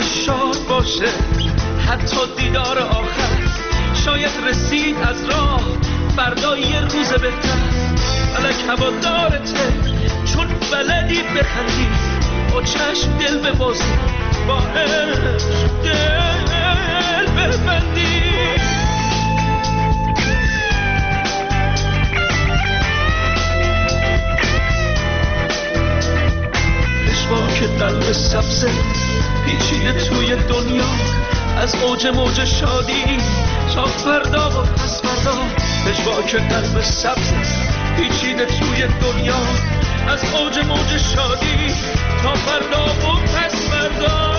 شاد باشه، حتی دیدار آخر شاید رسید از راه فردا یه روز بهتر. فلک هوادارته چون بلدی بخندی، با چشم دل ببازی، با عشق دل ببندی. پشواک قلب سبزه پیچیده توی دنیا، از اوج موج شادی تا فردا و پس فردا. پشواک قلب سبزه پیچیده توی دنیا، از اوج موج شادی تا فردا و پس فردا.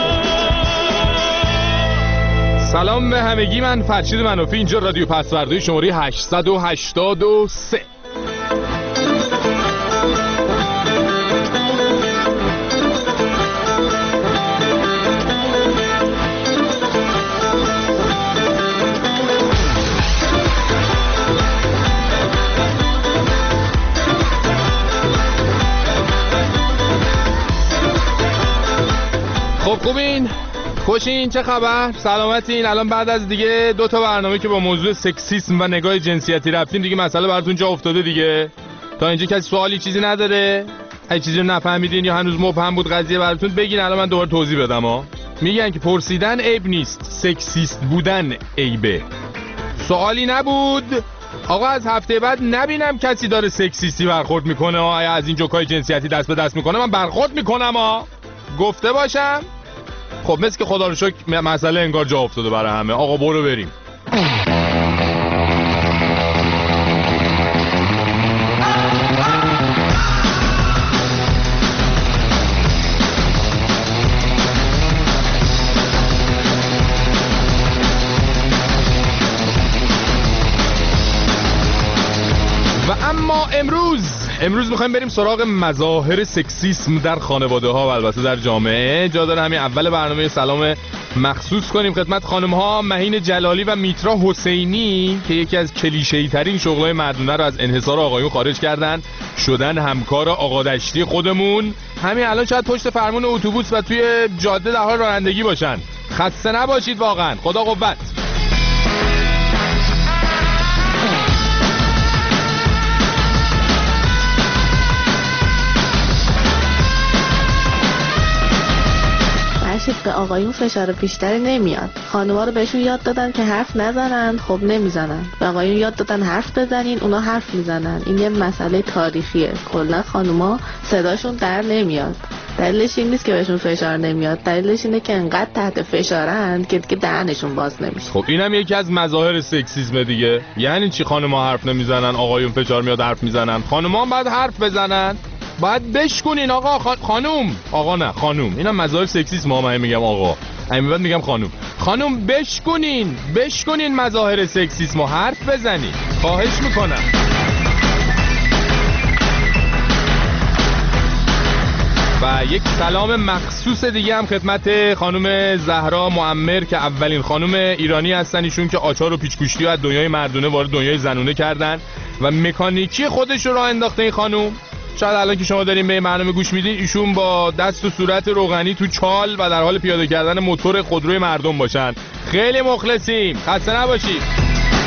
سلام به همگی، من فرشید منافی، اینجا رادیو پسوردوی شماره 883. خوبین؟ خوشین؟ چه خبر؟ سلامتین؟ الان بعد از دیگه 2 تا برنامه که با موضوع سکسیسم و نگاه جنسیتی رفتیم دیگه مسئله براتون جا افتاده دیگه. تا اینجا کسی سوالی چیزی نداره؟ اگه چیزی رو نفهمیدین یا هنوز مبهم بود قضیه براتون بگین، الان من دوباره توضیح بدم ها. میگن که پرسیدن عیب نیست، سکسیست بودن عیبه. سوالی نبود. آقا از هفته بعد نبینم کسی داره سکسیستی برخورد میکنه ها، از این جوکای جنسیتی دست به دست میکنه من برخورد میکنم ها. گفته باشم. خب مثل که خدا رو شکر مسئله انگار جا افتاده برای همه. آقا برو بریم. و اما امروز میخوایم بریم سراغ مظاهر سکسیسم در خانواده ها و البته در جامعه. جا داره همین اول برنامه سلام مخصوص کنیم خدمت خانم ها مهین جلالی و میترا حسینی که یکی از کلیشه‌ای ترین شغلای مردونه رو از انحصار آقایون خارج کردن، شدن همکار آقا دشتی خودمون. همین الان شاید پشت فرمون اتوبوس و توی جاده در حال رانندگی باشن. خسته نباشید واقعا، خدا قوت. به آقایون فشار بیشتری نمیاد. خانوما رو بهشون یاد دادن که حرف نزنن، خب نمیزنن. به آقایون یاد دادن حرف بزنین، اونا حرف میزنن. این یه مسئله تاریخیه. کلا خانوما صداشون در نمیاد. دلیلش این نیست که بهشون فشار نمیاد، دلیلش اینه که انقدر تحت فشارن که دیگه دهنشون باز نمیشه. خب اینم یکی از مظاهر سکسیسم دیگه. یعنی چی خانوما حرف نمیزنن، آقایون فشار میاد حرف میزنن؟ خانوما باید حرف بزنن، باید بشکنین. آقا خانوم، آقا نه خانوم، اینم مظاهر سکسیسم. من میگم آقا، همین بعد میگم خانوم بشکنین مظاهر سکسیسم و حرف بزنین، خواهش میکنم. و یک سلام مخصوص دیگه هم خدمت خانم زهرا معمر که اولین خانم ایرانی هستن ایشون که آچار و پیچ‌گوشتی رو از دنیای مردونه وارد دنیای زنونه کردن و مکانیکی خودش رو راه انداخته. این خانم شاید الان که شما دارین به این برنامه گوش میدین ایشون با دست و صورت روغنی تو چال و در حال پیاده کردن موتور خودروی مردم باشن. خیلی مخلصیم، خسته نباشید.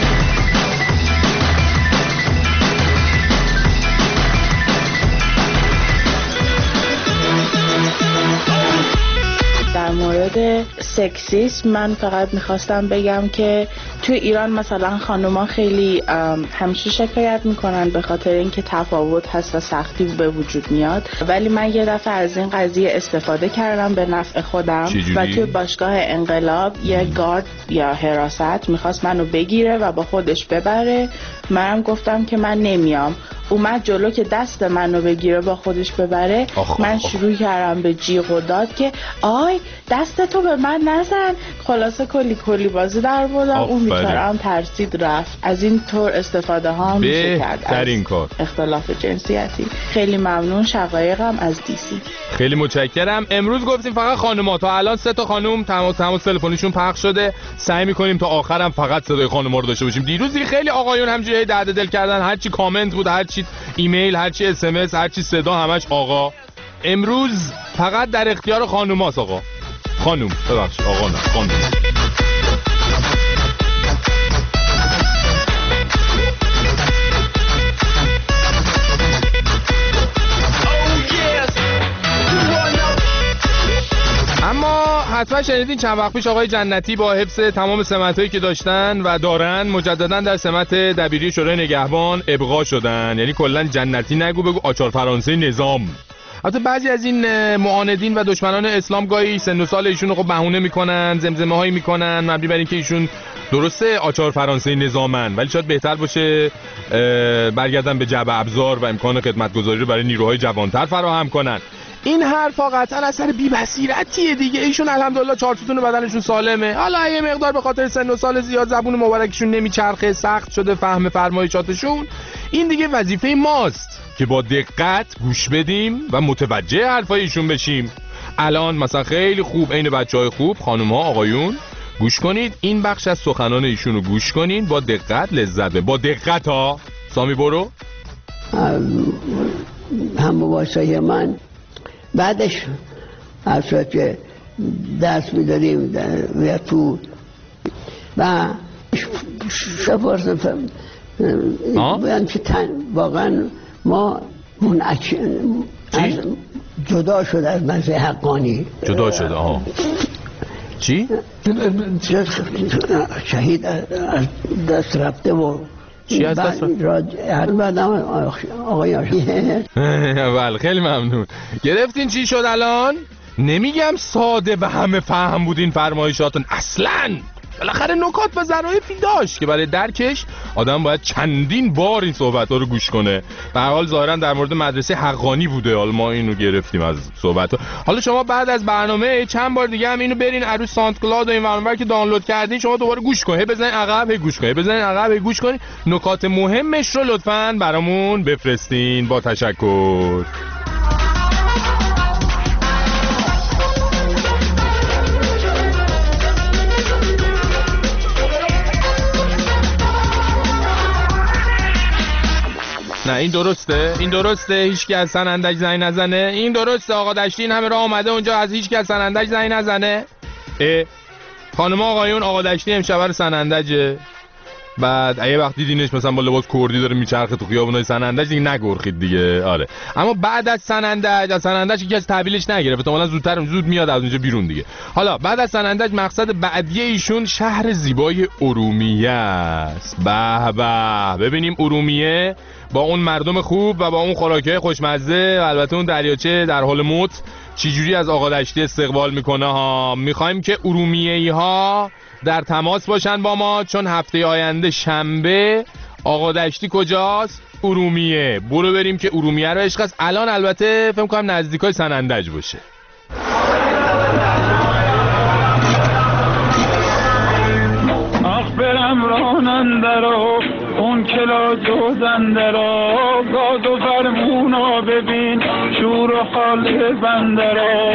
در مورد سکسیسم من فقط میخواستم بگم که توی ایران مثلا خانوما خیلی همیشه شکایت میکنن به خاطر اینکه تفاوت هست و سختی به وجود میاد، ولی من یه دفعه از این قضیه استفاده کردم به نفع خودم و توی باشگاه انقلاب یه گارد یا حراست میخواست منو بگیره و با خودش ببره. منم گفتم که من نمیام. اومد جلو که دست منو بگیره با خودش ببره. من شروع کردم به جیغ و داد که آی دستتو به من نزن. خلاصه کلی بازی در بردم. اون بیچاره‌ام ترسید رفت. از این طور استفاده ها هم میشه کرد از اختلاف جنسیتی. خیلی ممنون. شقایقم از دیسی. خیلی متشکرم. امروز گفتیم فقط خانوما، تا الان 3 تا خانم تماس تلفنیشون پخش شده. سعی می‌کنیم تا آخرم فقط صدای خانوما رو داشته باشیم. دیروز خیلی آقایون همجوری درد دل کردن، هر چی کامنت بود، هر چی ایمیل، هر چی اس ام اس، هر چی صدا، همش آقا. امروز فقط در اختیار خانوماست آقا. خانم ببخشید آقا نه خانم. اما حتما شنیدین چند وقت پیش آقای جنتی با حفظ تمام سمتایی که داشتن و دارن مجددا در سمت دبیری شورای نگهبان ابقا شدن. یعنی کلا جنتی نگو بگو آچار فرانسه نظام. البته بعضی از این معاندین و دشمنان اسلام گاهی سن و سال ایشون رو خب بهونه میکنن، زمزمه هایی میکنن مبنی بر اینکه ایشون درسته آچار فرانسه نظامن، ولی شاید بهتر باشه برگردن به جعبه ابزار و امکان خدمتگزاری رو برای نیروهای جوانتر فراهم کنن. این حرفا قطعا اثر بی بصیرتیه دیگه. ایشون الحمدلله 4 ستون بدنشون سالمه. حالا یه مقدار به خاطر سن و سال زیاد زبون مبارکشون نمیچرخه، سخت شده فهم فرمایشاتشون. این دیگه وظیفه ماست که با دقت گوش بدیم و متوجه حرفای ایشون بشیم. الان مثلا خیلی خوب عین بچهای خوب خانم‌ها آقایون گوش کنید، این بخش از سخنان ایشون رو گوش کنین با دقت، لذت ببرید. با دقت ها. سامی برو. هم باباشای من بعدش اصلا که درس میداریم و تو و شفارسم باید که واقعا ما جدا شده از مذهب حقانی. جدا شده ها. چی؟ شهید از دست رفته و چی از دست بعد آقای بله خیلی ممنون. گرفتین چی شد الان؟ نمیگم ساده به همه فهم بودین فرمایشاتون، اصلاً بالاخره نکات و ظرافی داشت که برای درکش آدم باید چندین بار این صحبت‌ها رو گوش کنه. به هر حال ظاهراً در مورد مدرسه حقانی بوده، حالا ما اینو گرفتیم از صحبت‌ها. حالا شما بعد از برنامه چند بار دیگه هم اینو برین عروس سانت کلاد و این برنامه که دانلود کردین شما دوباره گوش کنید. هی بزنین عقب، هی گوش کنید، بزنین عقب، هی گوش کنید. نکات مهمش رو لطفاً برامون بفرستین. با تشکر. نه این درسته هیچ کی از سنندج زنگ نزنه. این درسته آقا دشتی این همه راه اومده اونجا از هیچ کی از سنندج زنگ نزنه. خانم آقایون آقا دشتی امشب رو سنندجه. بعد اگه وقت دیدینش مثلا با لباس کردی داره میچرخه تو خیابونای سنندج دیگه نگرخید دیگه. آره اما بعد از سنندج یکی از تحویلش نگرفت، احتمالاً زود میاد از اونجا بیرون دیگه. حالا بعد از سنندج مقصد بعدی ایشون شهر زیبای ارومیه است. به به ببینیم ارومیه با اون مردم خوب و با اون خوراکه خوشمزه و البته اون دریاچه در حال موت چجوری از آقا دشتی استقبال میکنه ها. میخوایم که ارومیه‌ای ها در تماس باشن با ما، چون هفته آینده شنبه آقا دشتی کجاست؟ ارومیه. برو بریم که ارومیه رو عشق است. الان البته فکر کنم نزدیکای سنندج باشه. آخ برم راننده رو اون کلا دوزنده را، گاز و فرمونا ببین شور و حال بنده را.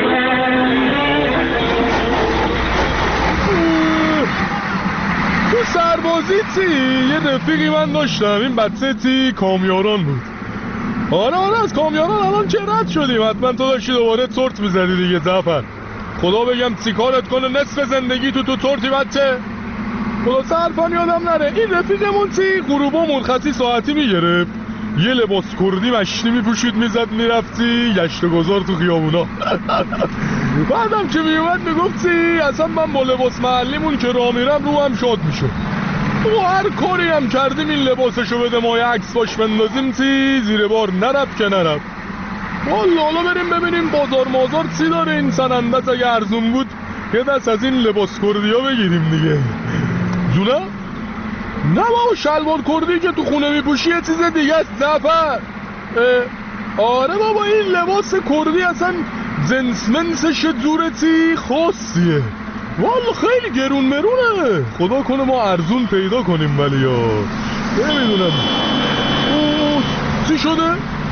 تو سربازی یه رفیقی من داشتم، این بچه کامیاران بود. آره از کامیاران الان چه رد شدیم، حتما تو داشتی دوباره تورت میزدی دیگه زفر. خدا بگم چیکارت کنه نصف زندگی تو تورتی بچه. خدا سرفان یادم نره. این رفیقمون غروبامون خطی ساعتی میگرفت، یه لباس کردی مشتی میپوشید میزد میرفتی گشت گذار تو خیابونا. بعدم که میومد میگفتی اصلا من با لباس محلیمون که راه میرم رو هم شاد میشه و هر کاری هم کردیم این لباسشو بده ما یه عکس باش بندازیم زیر بار نرفت که نرفت. حالا بریم ببینیم بازار مازار چی داره این سنندج. اگه ارزون بود یه دست از این لباس کردی ها بگیریم دیگه. جونه؟ نه بابا شلوار کردی که تو خونه میپوشی یه چیز دیگه است زفر. آره بابا این لباس کردی اصلا جنسمنسش جورتی خاصیه والا، خیلی گرون مرونه. خدا کنه ما ارزون پیدا کنیم ولی یا نمیدونم. چی شده؟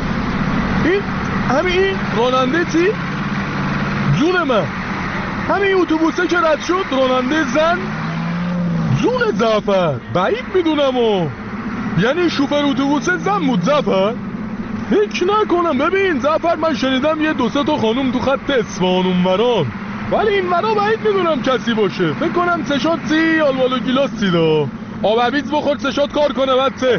همین راننده چی؟ جون من همین اتوبوسه که رد شد راننده زن جون زفر بعید میدونم یعنی شوفر اتوبوسه زن بود زفر؟ هیچ نکنم. ببین زفر من شنیدم یه 2-3 تا خانوم تو خط اصفهان اونوران ولی این ورا بعید میدونم کسی باشه. فکر کنم سشاد سی آلوالو گیلاسی دا آبویز بخور سشاد کار کنه بچه.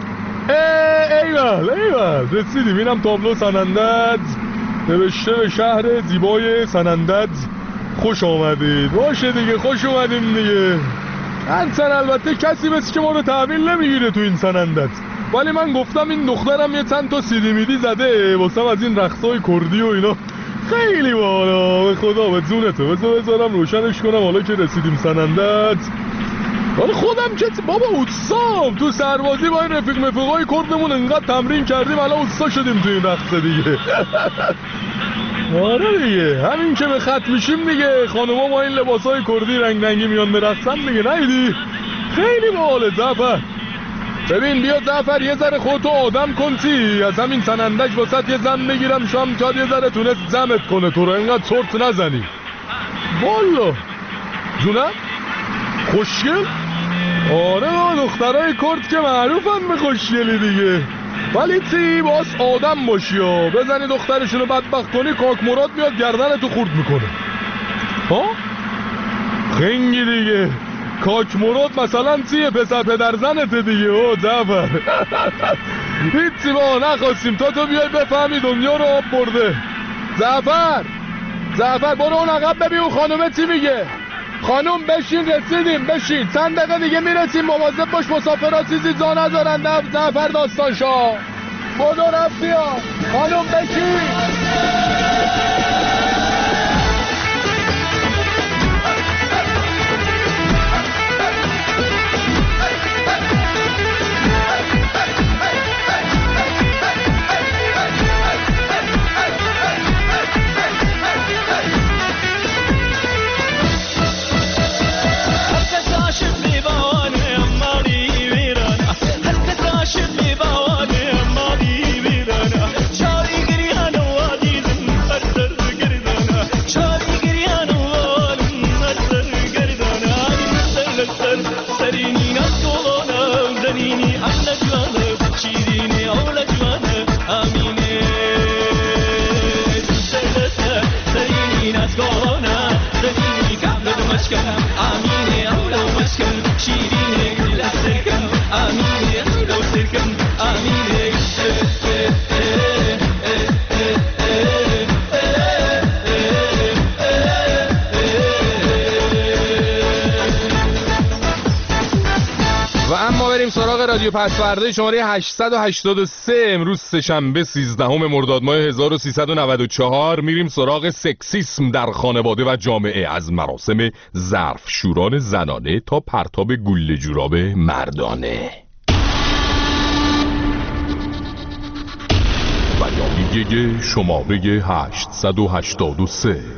ایول رسیدیم. اینم تابلو سنندج نوشته به شهر زیبای سنندج خوش آمدید. باشه دیگه خوش اومدیم دیگه. هرچند البته کسی بسی که ما رو تحویل نمیگیره تو این سنندج، ولی من گفتم این دخترم یه چند تا سیدی میدی زده واسم از این رقصای کردی و اینا خیلی بالا. به خدا به جونته بذارم روشنش کنم حالا که رسیدیم سنندج. حالا خودم که بابا اوتسام تو سربازی با این رفیقای کردمون انقدر تمرین کردیم الان اوتسا شدیم تو این رقصه دیگه. آره دیگه همین که به خط میشیم دیگه خانوما با این لباسای کردی رنگ رنگی میان برقصن دیگه. نیدی خیلی باحاله جعفر. ببین بیا جعفر یه ذره خودتو آدم کن چی از همین سنندج واسط یه زن بگیرم شام تا یه ذره تونست زمت کنه تو رو اینقدر چرت نزنی. والا جونم خوشگل. آره دخترای کرد که معروفن به خوشگلی دیگه، ولی چی باز آدم باشی و بزنی دخترشونو بدبخت کنی کاک مراد میاد گردنتو خورد میکنه. ها خنگی دیگه. کاک مراد مثلا چیه؟ پسر پدر زنته دیگه. او جعفر هیچی ما نخواستیم تا تو بیای بفهمی دنیا رو آب برده. جعفر برو اون عقب ببین اون خانومه چی میگه. خانوم بشین رسیدیم بشین چند دقیقه دیگه میرسیم مواظب باش مسافرها چیزی جا نذارن. جعفر داستان شاه بدو رفت بیا خانوم بشین. سراغ رادیو پسورده شماره 883 امروز سه‌شنبه 13 مرداد ماه 1394 میریم سراغ سکسیسم در خانواده و جامعه، از مراسم ظرفشوران زنانه تا پرتاب گوله جوراب مردانه. بیانیه شماره 883.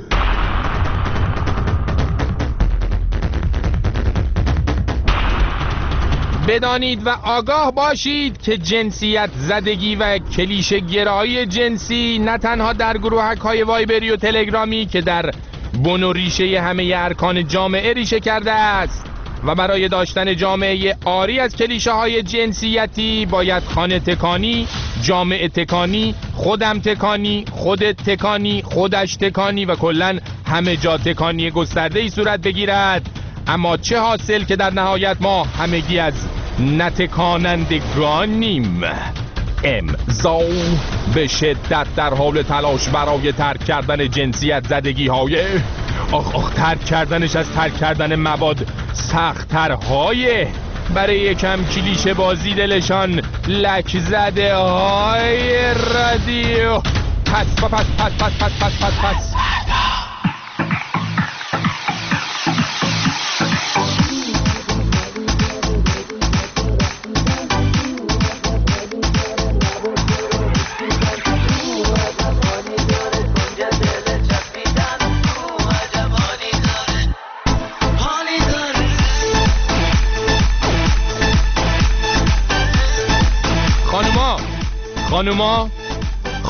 بدانید و آگاه باشید که جنسیت زدگی و کلیشه گرایی جنسی نه تنها در گروهک‌های وایبری و تلگرامی که در بن و ریشه همه ارکان جامعه ریشه کرده است و برای داشتن جامعه عاری از کلیشه‌های جنسیتی باید خانه تکانی، جامعه تکانی، خودم تکانی، خودت تکانی، خودش تکانی و کلاً همه جا تکانی گسترده‌ای صورت بگیرد. اما چه حاصل که در نهایت ما همگی از نتکانندگانیم. امضا به شدت در حال تلاش برای ترک کردن جنسیت زدگی های ترک کردنش از ترک کردن مواد سخت‌ترهای برای یکم کلیشه بازی دلشان لک زده های رادیو. پس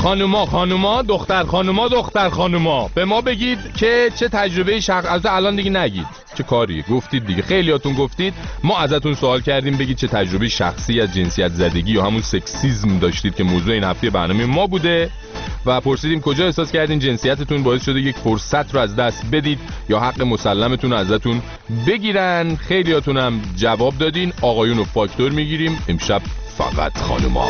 خانوما دختر خانوما به ما بگید که چه تجربه از الان دیگه نگید چه کاریه، گفتید دیگه، خیلیاتون گفتید. ما ازتون سوال کردیم بگید چه تجربه شخصی از جنسیت زدگی یا همون سکسیسم داشتید که موضوع این هفته برنامه ما بوده و پرسیدیم کجا احساس کردین جنسیتتون باعث شده یک فرصت رو از دست بدید یا حق مسلمتون رو ازتون بگیرن. خیلیاتون هم جواب دادین. آقایون رو فاکتور میگیریم، امشب فقط خانوما.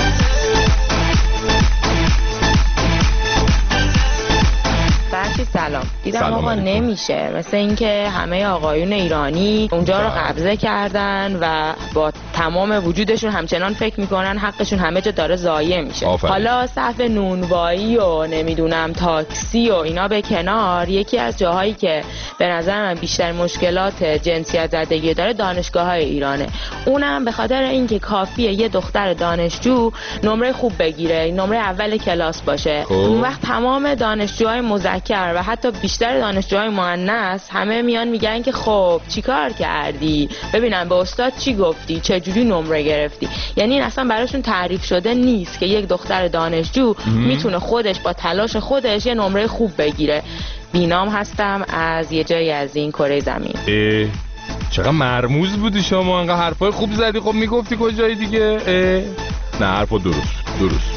سلام. دیدم آقا نمیشه، مثل اینکه همه آقایون ایرانی اونجا رو قبضه کردن و با تمام وجودشون همچنان فکر میکنن حقشون همه جا داره ضایع میشه. حالا صف نونوایی و نمیدونم تاکسی و اینا به کنار، یکی از جاهایی که به نظر من بیشتر مشکلات جنسیت زدگی داره دانشگاه‌های ایرانه. اونم به خاطر اینکه کافیه یه دختر دانشجو نمره خوب بگیره، نمره اول کلاس باشه، اون وقت تمام دانشجوهای مذکر و حتی بیشتر دانشجوهای مؤنث همه میان میگن که خب چیکار کردی، ببینم به استاد چی گفتی، چه جوری نمره گرفتی. یعنی این اصلا براشون تعریف شده نیست که یک دختر دانشجو میتونه خودش با تلاش خودش یه نمره خوب بگیره. بینام هستم از یه جایی از این کره زمین. چقدر مرموز بودی شما، انقدر حرفای خوب زدی. خب میگفتی کجایی دیگه؟ نه حرفا درست.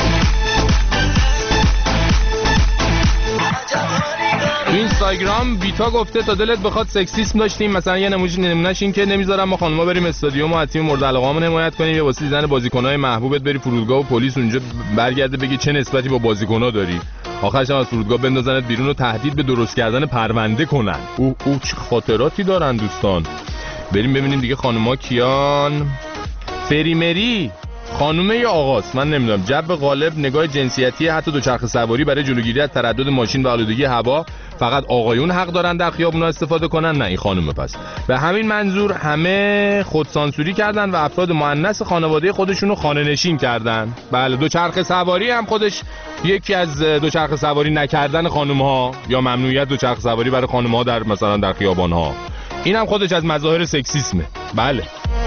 تو اینستاگرام بیتا گفته تا دلت بخواد سکسیسم داشتیم، مثلا یه نمونهش این که نمیذارم ما خانوما بریم استادیوم و تیم مورد علاقه‌مون حمایت کنیم یا واسه دیدن بازیکن‌های محبوبت بری فرودگاه و پلیس اونجا برگرده بگه چه نسبتی با بازیکن‌ها داری، آخرش هم از فرودگاه بندازنت بیرون و تهدید به درست کردن پرونده کنن. او چه خاطراتی دارن دوستان. بریم ببینیم دیگه خانوما کیان. فریمری خانومه یا آقاست من نمیدونم. جب غالب نگاه جنسیتی حتی دوچرخه سواری برای جلوگیری از تردد ماشین و آلودگی هوا فقط آقایون حق دارن در خیابونا استفاده کنن، نه این خانومه. پس به همین منظور همه خودسانسوری کردن و افراد مؤنث خانواده خودشونو خانه نشین کردن. بله دوچرخه سواری هم خودش یکی از دوچرخه سواری نکردن خانوم‌ها یا ممنوعیت دوچرخه سواری برای خانوم‌ها در مثلا در خیابان‌ها، این هم خودش از مظاهر سکسیسمه. بله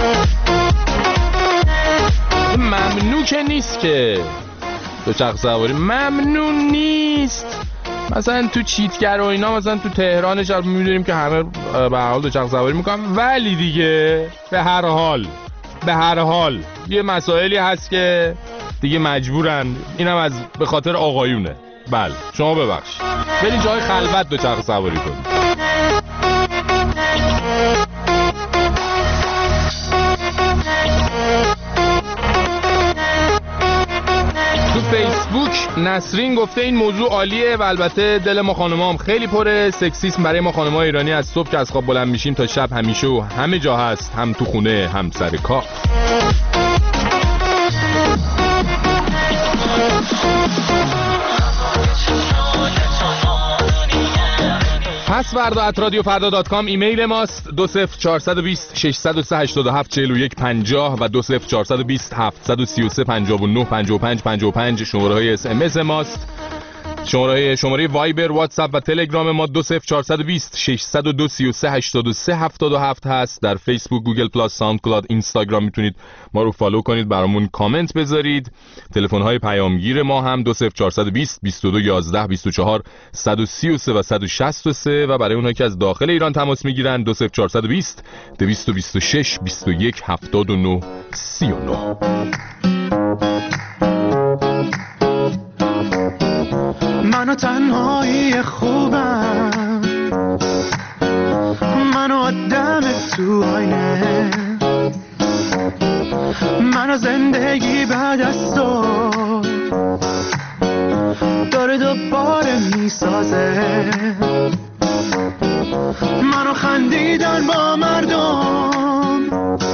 ممنوع که نیست که دوچرخه سواری ممنوع نیست. مثلا تو چیتگر و اینا مثلا تو تهرانش می‌دونیم که همه به هر حال دوچرخه سواری میکنن، ولی دیگه به هر حال یه مسائلی هست که دیگه مجبورن، اینم از به خاطر آقایونه. بله شما ببخشید برید جای خلوت دوچرخه سواری کنید. فیسبوک نسرین گفته این موضوع عالیه و البته دل ما خانوما هم خیلی پره. سکسیسم برای ما خانوما ایرانی از صبح که از خواب بلند میشیم تا شب همیشه و همه جا هست، هم تو خونه هم سر کار. پسوردا @radiofarda.com ایمیل ماست. 20420 603 87 41 50 و 20420 733 59 55 55 شماره‌های SMS ماست. شماره وایبر، واتساپ و تلگرام ما 20420 602 33 83 77 هست. در فیسبوک، گوگل پلاس، ساوند کلاود، اینستاگرام میتونید ما رو فالو کنید، برامون کامنت بذارید. تلفن‌های پیامگیر ما هم 20420 22 11 24 133 و 163 و برای اونایی که از داخل ایران تماس میگیرن 20420 226 21 79 39. منو تنهایی خوبم، منو آدم تو آینه، منو زندگی بعد از تو داره دوباره میسازه، منو خندیدن با مردم،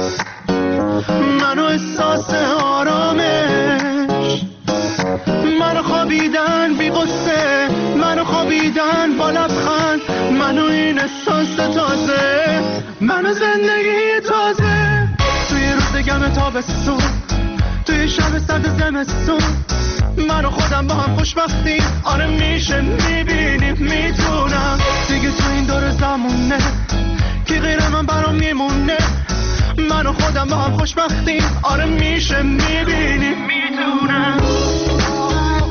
منو احساس آرامش، منو خوابیدن بی غصه، منو خوابیدن با لبخند، منو این احساس تازه، منو زندگی تازه. توی روز گرم تابستون، توی شب سرد زمستون، منو خودم با هم خوشبختیم. آره میشه میبینیم میتونم دیگه تو این دور زمونه که غیر من برام میمونه. منو خودم با هم خوشبختیم. آره میشه میبینیم میتونم.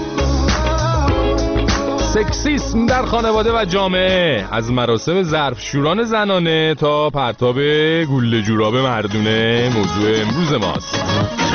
سکسیسم در خانواده و جامعه، از مراسم ظرفشوران زنانه تا پرتاب گوله جوراب مردونه، موضوع امروز ماست.